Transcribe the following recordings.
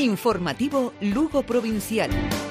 Informativo Lugo Provincial.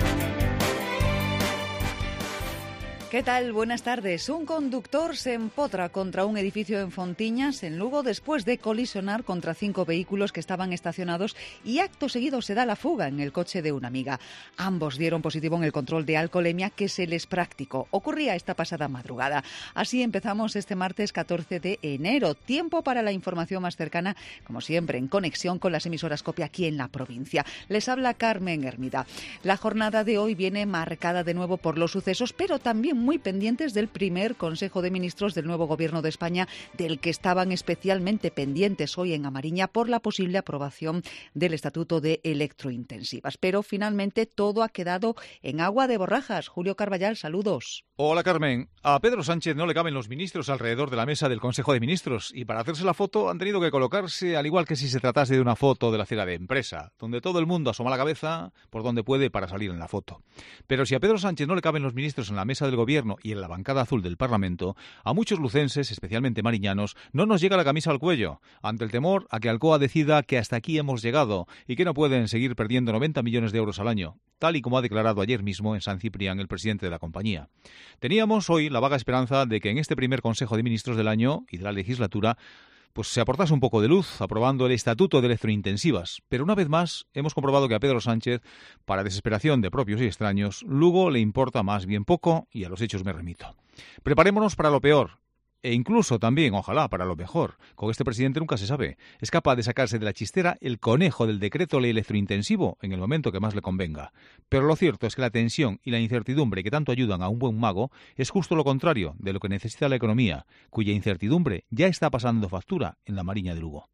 ¿Qué tal? Buenas tardes. Un conductor se empotra contra un edificio en Fontiñas, en Lugo, después de colisionar contra 5 vehículos que estaban estacionados y acto seguido se da la fuga en el coche de una amiga. Ambos dieron positivo en el control de alcoholemia que se les practicó. Ocurría esta pasada madrugada. Así empezamos este martes 14 de enero. Tiempo para la información más cercana, como siempre, en conexión con las emisoras COPE aquí en la provincia. Les habla Carmen Hermida. La jornada de hoy viene marcada de nuevo por los sucesos, pero también muy pendientes del primer Consejo de Ministros del nuevo Gobierno de España, del que estaban especialmente pendientes hoy en Amariña por la posible aprobación del Estatuto de Electrointensivas. Pero finalmente todo ha quedado en agua de borrajas. Julio Carballal, saludos. Hola, Carmen. A Pedro Sánchez no le caben los ministros alrededor de la mesa del Consejo de Ministros y para hacerse la foto han tenido que colocarse al igual que si se tratase de una foto de la acera de empresa, donde todo el mundo asoma la cabeza por donde puede para salir en la foto. Pero si a Pedro Sánchez no le caben los ministros en la mesa del Gobierno y en la bancada azul del Parlamento, a muchos lucenses, especialmente mariñanos, no nos llega la camisa al cuello, ante el temor a que Alcoa decida que hasta aquí hemos llegado y que no pueden seguir perdiendo 90 millones de euros al año, tal y como ha declarado ayer mismo en San Ciprián el presidente de la compañía. Teníamos hoy la vaga esperanza de que en este primer Consejo de Ministros del año y de la legislatura pues se aportase un poco de luz aprobando el Estatuto de Electrointensivas. Pero una vez más hemos comprobado que a Pedro Sánchez, para desesperación de propios y extraños, Lugo le importa más bien poco y a los hechos me remito. Preparémonos para lo peor. E incluso también, ojalá, para lo mejor. Con este presidente nunca se sabe. Es capaz de sacarse de la chistera el conejo del decreto ley electrointensivo en el momento que más le convenga. Pero lo cierto es que la tensión y la incertidumbre que tanto ayudan a un buen mago es justo lo contrario de lo que necesita la economía, cuya incertidumbre ya está pasando factura en la Mariña de Lugo.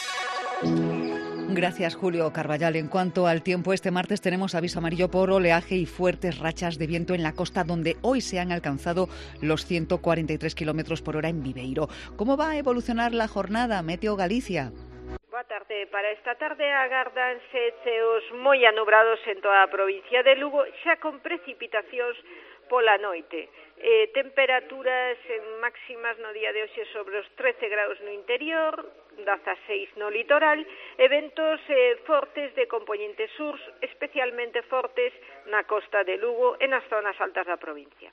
Gracias, Julio Carballal. En cuanto al tiempo, este martes tenemos aviso amarillo por oleaje y fuertes rachas de viento en la costa, donde hoy se han alcanzado los 143 kilómetros por hora en Viveiro. ¿Cómo va a evolucionar la jornada? Meteo Galicia. Boa tarde. Para esta tarde agárdanse ceos moi anubrados en toda a provincia de Lugo, xa con precipitacións pola noite. Temperaturas máximas no día de hoxe sobre os 13 graus no interior, 16 no litoral, e ventos fortes de compoñente sur, especialmente fortes na costa de Lugo e nas zonas altas da provincia.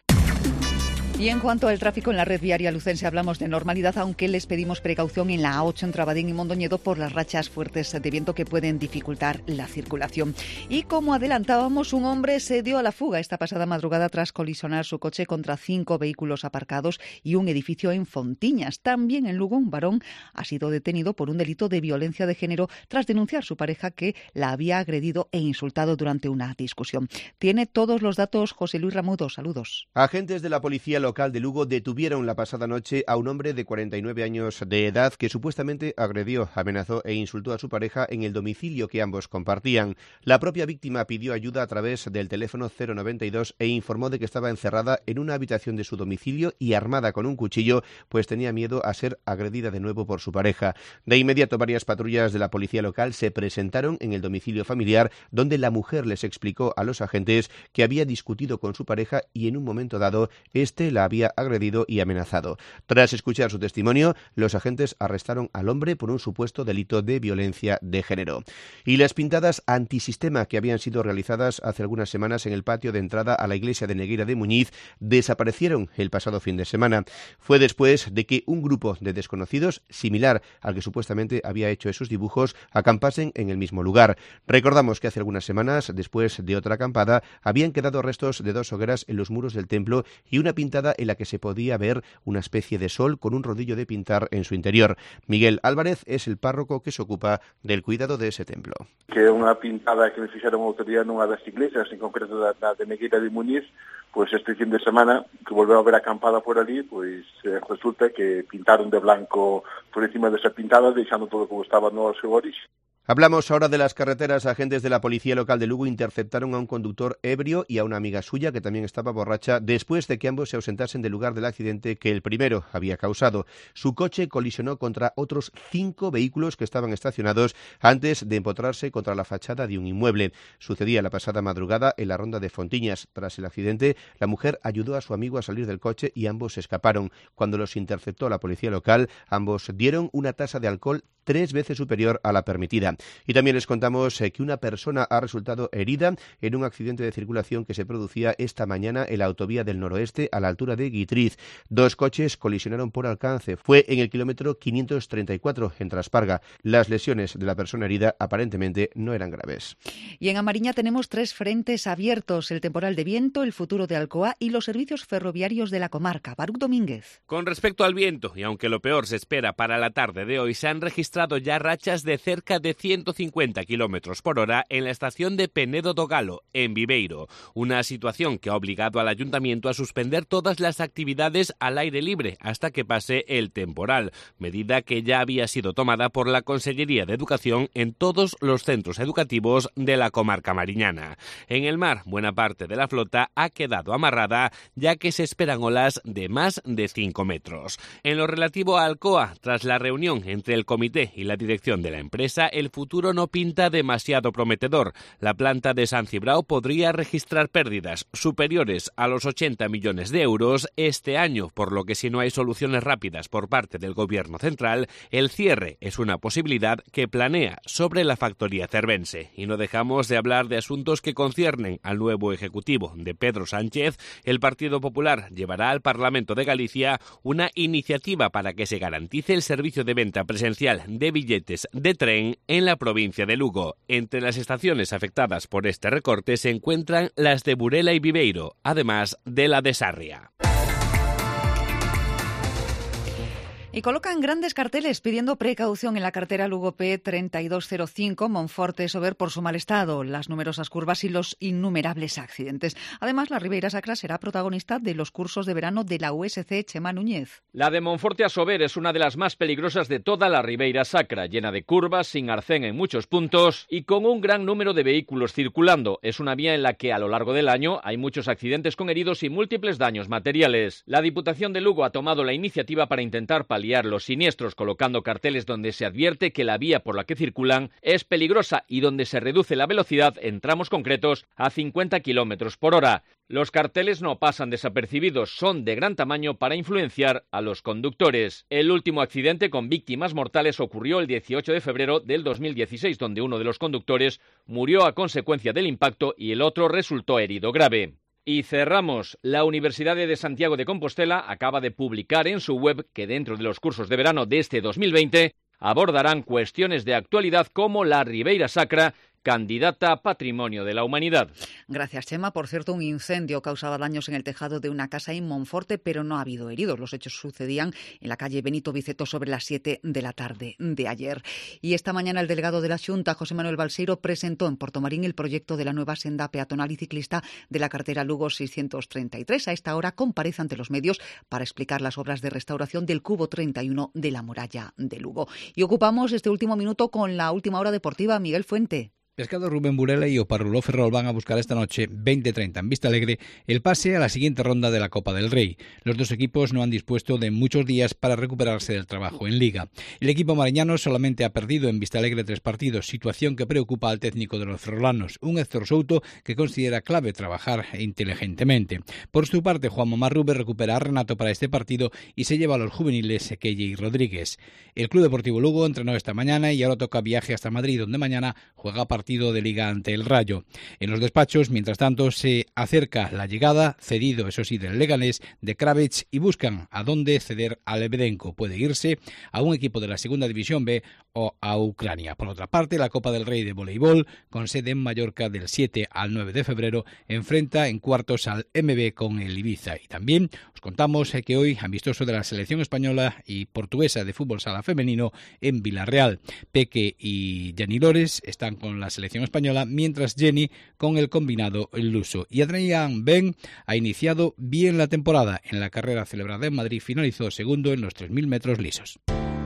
Y en cuanto al tráfico en la red viaria lucense, hablamos de normalidad, aunque les pedimos precaución en la A8 entre Abadín y Mondoñedo por las rachas fuertes de viento que pueden dificultar la circulación. Y como adelantábamos, un hombre se dio a la fuga esta pasada madrugada tras colisionar su coche contra 5 vehículos aparcados y un edificio en Fontiñas. También en Lugo, un varón ha sido detenido por un delito de violencia de género tras denunciar a su pareja que la había agredido e insultado durante una discusión. Tiene todos los datos José Luis Ramudo. Saludos. Agentes de la policía local de Lugo detuvieron la pasada noche a un hombre de 49 años de edad que supuestamente agredió, amenazó e insultó a su pareja en el domicilio que ambos compartían. La propia víctima pidió ayuda a través del teléfono 092 e informó de que estaba encerrada en una habitación de su domicilio y armada con un cuchillo, pues tenía miedo a ser agredida de nuevo por su pareja. De inmediato varias patrullas de la policía local se presentaron en el domicilio familiar, donde la mujer les explicó a los agentes que había discutido con su pareja y en un momento dado este la había agredido y amenazado. Tras escuchar su testimonio, los agentes arrestaron al hombre por un supuesto delito de violencia de género. Y las pintadas antisistema que habían sido realizadas hace algunas semanas en el patio de entrada a la iglesia de Negueira de Muñiz desaparecieron el pasado fin de semana. Fue después de que un grupo de desconocidos, similar al que supuestamente había hecho esos dibujos, acampasen en el mismo lugar. Recordamos que hace algunas semanas, después de otra acampada, habían quedado restos de 2 hogueras en los muros del templo y una pintada en la que se podía ver una especie de sol con un rodillo de pintar en su interior. Miguel Álvarez es el párroco que se ocupa del cuidado de ese templo. Que é unha pintada que me fixeron outro día nunha das iglesias, en concreto da de Negueira de Muñiz, pois este fin de semana, que volveu a ver acampada por ali, pois resulta que pintaron de blanco por encima desa pintada, deixando todo como estaba no seu orixe. Hablamos ahora de las carreteras. Agentes de la policía local de Lugo interceptaron a un conductor ebrio y a una amiga suya que también estaba borracha después de que ambos se ausentasen del lugar del accidente que el primero había causado. Su coche colisionó contra otros 5 vehículos que estaban estacionados antes de empotrarse contra la fachada de un inmueble. Sucedía la pasada madrugada en la ronda de Fontiñas. Tras el accidente, la mujer ayudó a su amigo a salir del coche y ambos se escaparon. Cuando los interceptó la policía local, ambos dieron una tasa de alcohol 3 veces superior a la permitida. Y también les contamos que una persona ha resultado herida en un accidente de circulación que se producía esta mañana en la autovía del noroeste a la altura de Guitriz. 2 coches colisionaron por alcance. Fue en el kilómetro 534 en Trasparga. Las lesiones de la persona herida aparentemente no eran graves. Y en Amariña tenemos 3 frentes abiertos: el temporal de viento, el futuro de Alcoa y los servicios ferroviarios de la comarca. Baruch Domínguez. Con respecto al viento, y aunque lo peor se espera para la tarde de hoy, se han registrado ya rachas de cerca de 150 kilómetros por hora en la estación de Penedo do Galo, en Viveiro. Una situación que ha obligado al ayuntamiento a suspender todas las actividades al aire libre hasta que pase el temporal, medida que ya había sido tomada por la Consellería de Educación en todos los centros educativos de la comarca mariñana. En el mar, buena parte de la flota ha quedado amarrada, ya que se esperan olas de más de 5 metros. En lo relativo a Alcoa, tras la reunión entre el comité y la dirección de la empresa, el futuro no pinta demasiado prometedor. La planta de San Cibrao podría registrar pérdidas superiores a los 80 millones de euros este año, por lo que si no hay soluciones rápidas por parte del gobierno central, el cierre es una posibilidad que planea sobre la factoría cervense. Y no dejamos de hablar de asuntos que conciernen al nuevo ejecutivo de Pedro Sánchez. El Partido Popular llevará al Parlamento de Galicia una iniciativa para que se garantice el servicio de venta presencial de billetes de tren en la provincia de Lugo. Entre las estaciones afectadas por este recorte se encuentran las de Burela y Viveiro, además de la de Sarria. Y colocan grandes carteles pidiendo precaución en la carretera Lugo P3205 Monforte-Sober por su mal estado, las numerosas curvas y los innumerables accidentes. Además, la Ribeira Sacra será protagonista de los cursos de verano de la USC Chema Núñez. La de Monforte a Sober es una de las más peligrosas de toda la Ribeira Sacra, llena de curvas, sin arcén en muchos puntos y con un gran número de vehículos circulando. Es una vía en la que a lo largo del año hay muchos accidentes con heridos y múltiples daños materiales. La Diputación de Lugo ha tomado la iniciativa para intentar paliar los siniestros, colocando carteles donde se advierte que la vía por la que circulan es peligrosa y donde se reduce la velocidad en tramos concretos a 50 kilómetros por hora. Los carteles no pasan desapercibidos, son de gran tamaño para influenciar a los conductores. El último accidente con víctimas mortales ocurrió el 18 de febrero del 2016, donde uno de los conductores murió a consecuencia del impacto y el otro resultó herido grave. Y cerramos. La Universidad de Santiago de Compostela acaba de publicar en su web que dentro de los cursos de verano de este 2020 abordarán cuestiones de actualidad como la Ribeira Sacra, candidata a Patrimonio de la Humanidad. Gracias, Chema. Por cierto, un incendio causaba daños en el tejado de una casa en Monforte, pero no ha habido heridos. Los hechos sucedían en la calle Benito Viceto sobre las 7 de la tarde de ayer. Y esta mañana el delegado de la Xunta, José Manuel Balseiro, presentó en Portomarín el proyecto de la nueva senda peatonal y ciclista de la carretera Lugo 633. A esta hora comparece ante los medios para explicar las obras de restauración del cubo 31 de la muralla de Lugo. Y ocupamos este último minuto con la última hora deportiva. Miguel Fuente. Pescado Rubén Burela y Oparrulo Ferrol van a buscar esta noche 20:30 en Vistalegre el pase a la siguiente ronda de la Copa del Rey. Los dos equipos no han dispuesto de muchos días para recuperarse del trabajo en Liga. El equipo mariñano solamente ha perdido en Vistalegre 3 partidos, situación que preocupa al técnico de los ferrolanos, un Héctor Souto que considera clave trabajar inteligentemente. Por su parte, Juan Mamá Rube recupera a Renato para este partido y se lleva a los juveniles Kelle y Rodríguez. El Club Deportivo Lugo entrenó esta mañana y ahora toca viaje hasta Madrid, donde mañana juega partido de Liga ante el Rayo. En los despachos, mientras tanto, se acerca la llegada, cedido eso sí del Leganés, de Kravets y buscan a dónde ceder a Lebedenko. Puede irse a un equipo de la Segunda División B o a Ucrania. Por otra parte, la Copa del Rey de voleibol, con sede en Mallorca del 7 al 9 de febrero, enfrenta en cuartos al MB con el Ibiza. Y también os contamos que hoy amistoso de la selección española y portuguesa de fútbol sala femenino en Villarreal. Peque y Jenny Lores están con la selección española, mientras Jenny con el combinado luso. Y Adrián Ben ha iniciado bien la temporada. En la carrera celebrada en Madrid finalizó segundo en los 3.000 metros lisos.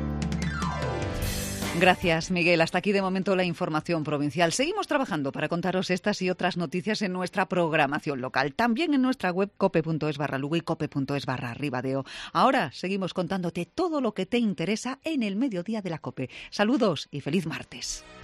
Gracias, Miguel. Hasta aquí de momento la información provincial. Seguimos trabajando para contaros estas y otras noticias en nuestra programación local. También en nuestra web cope.es/Lugo y cope.es/Ribadeo. Ahora seguimos contándote todo lo que te interesa en el mediodía de la COPE. Saludos y feliz martes.